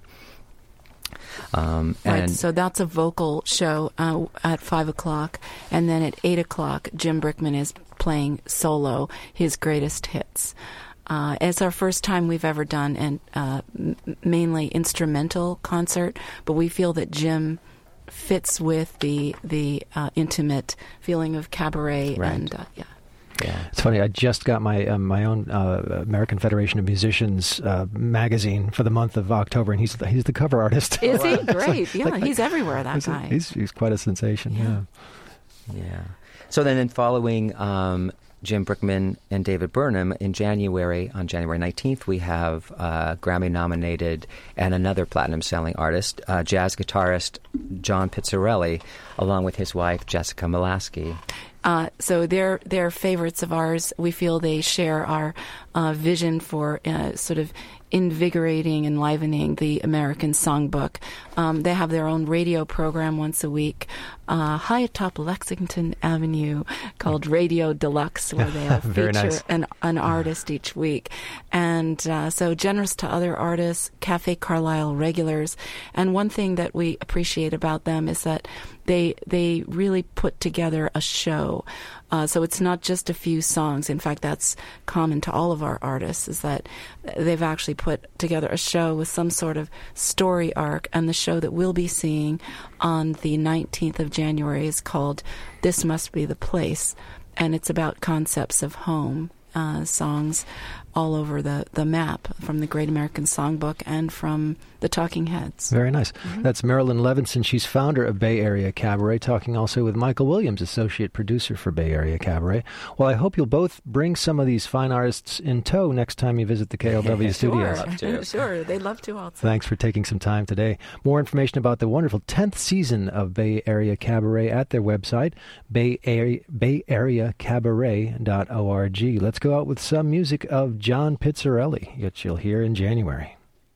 Um, right, and so that's a vocal show uh, at five o'clock, and then at eight o'clock, Jim Brickman is playing solo, his greatest hits. Uh, it's our first time we've ever done an uh, m- mainly instrumental concert, but we feel that Jim fits with the the uh, intimate feeling of cabaret. Right. And uh, yeah. Yeah. It's funny. I just got my um, my own uh, American Federation of Musicians uh, magazine for the month of October, and he's he's the cover artist. Is he? It's Great. like- yeah, like- he's everywhere, that he's, guy. He's, he's quite a sensation. Yeah. Yeah. So then, in following um, Jim Brickman and David Burnham, in January, on January nineteenth, we have uh, Grammy-nominated and another platinum-selling artist, uh, jazz guitarist John Pizzarelli, along with his wife, Jessica Molaski. Uh, so they're they're favorites of ours. We feel they share our uh, vision for uh, sort of invigorating, enlivening the American songbook. Um, they have their own radio program once a week, uh, high atop Lexington Avenue, called Radio Deluxe, where they have Very feature nice. an, an artist each week. And uh, so generous to other artists, Cafe Carlisle regulars. And one thing that we appreciate about them is that they they really put together a show. Uh, so it's not just a few songs. In fact, that's common to all of our artists, is that they've actually put together a show with some sort of story arc. And the show that we'll be seeing on the nineteenth of January is called This Must Be the Place. And it's about concepts of home, uh, songs all over the, the map, from the Great American Songbook and from the Talking Heads. Very nice. Mm-hmm. That's Marilyn Levinson. She's founder of Bay Area Cabaret, talking also with Michael Williams, associate producer for Bay Area Cabaret. Well, I hope you'll both bring some of these fine artists in tow next time you visit the K L W studios. Sure, sure. They'd love to also. Thanks for taking some time today. More information about the wonderful tenth season of Bay Area Cabaret at their website, Bay Area, bay area cabaret dot org. Let's go out with some music of John Pizzarelli, which you'll hear in January.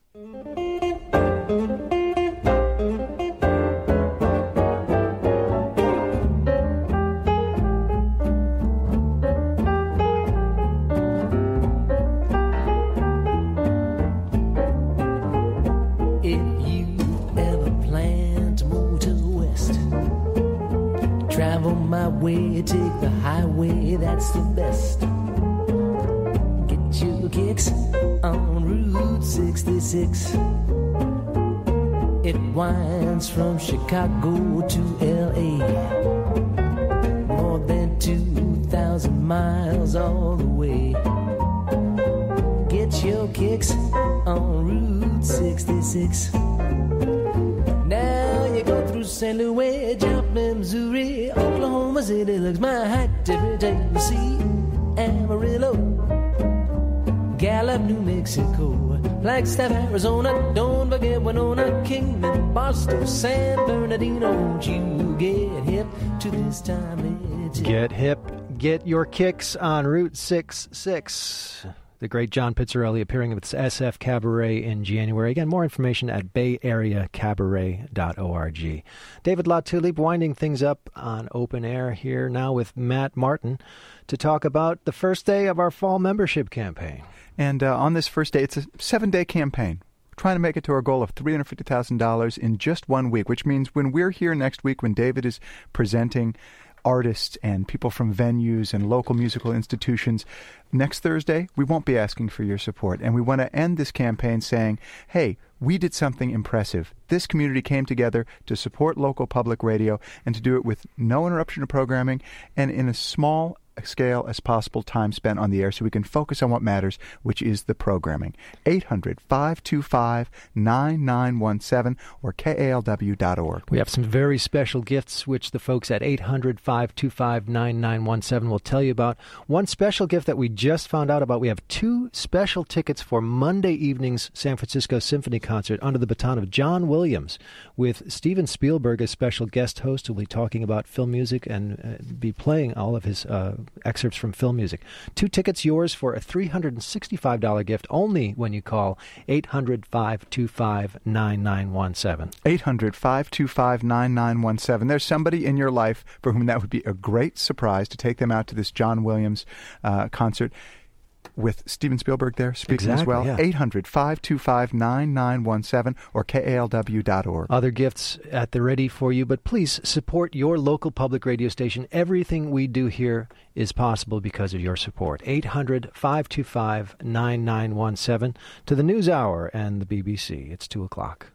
If you ever plan to move to the west, travel my way, take the highway, that's the best. Get your kicks on Route sixty-six. It winds from Chicago to L A, more than two thousand miles all the way. Get your kicks on Route sixty-six. Now you go through Saint Louis, Joplin, Missouri, Oklahoma City looks my height every time you see Amarillo, Gallup, New Mexico, Flagstaff, Arizona, don't forget Winona, Kingman, Barstow, San Bernardino. Won't you get hip to this time? Get hip, get your kicks on Route sixty-six. The great John Pizzarelli appearing with S F Cabaret in January. Again, more information at bay area cabaret dot org. David LaTulippe winding things up on Open Air here now with Matt Martin to talk about the first day of our fall membership campaign. And uh, on this first day, it's a seven-day campaign. We're trying to make it to our goal of three hundred fifty thousand dollars in just one week, which means when we're here next week, when David is presenting artists and people from venues and local musical institutions, next Thursday, we won't be asking for your support. And we want to end this campaign saying, hey, we did something impressive. This community came together to support local public radio and to do it with no interruption of programming and in a small scale as possible time spent on the air so we can focus on what matters, which is the programming. eight hundred, five two five, nine nine one seven or K A L W dot org. We have some very special gifts which the folks at eight hundred, five two five, nine nine one seven will tell you about. One special gift that we just found out about, we have two special tickets for Monday evening's San Francisco Symphony Concert under the baton of John Williams, with Steven Spielberg as special guest host, who will be talking about film music and uh, be playing all of his uh, excerpts from film music. Two tickets yours for a three hundred sixty-five dollars gift only when you call eight hundred, five two five, nine nine one seven. eight hundred, five two five, nine nine one seven. There's somebody in your life for whom that would be a great surprise to take them out to this John Williams uh, concert with Steven Spielberg there speaking exactly, as well. Yeah. eight hundred, five two five, nine nine one seven or K A L W dot org. Other gifts at the ready for you, but please support your local public radio station. Everything we do here is possible because of your support. eight hundred, five two five, nine nine one seven to the News Hour and the B B C. It's two o'clock.